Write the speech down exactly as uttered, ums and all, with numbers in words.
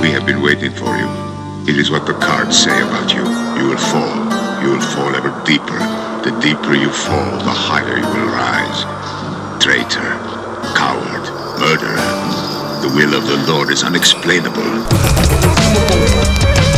We have been waiting for you. It is what the cards say about you. You will fall. You will fall ever deeper. The deeper you fall, the higher you will rise. Traitor, coward, murderer. The will of the Lord is unexplainable.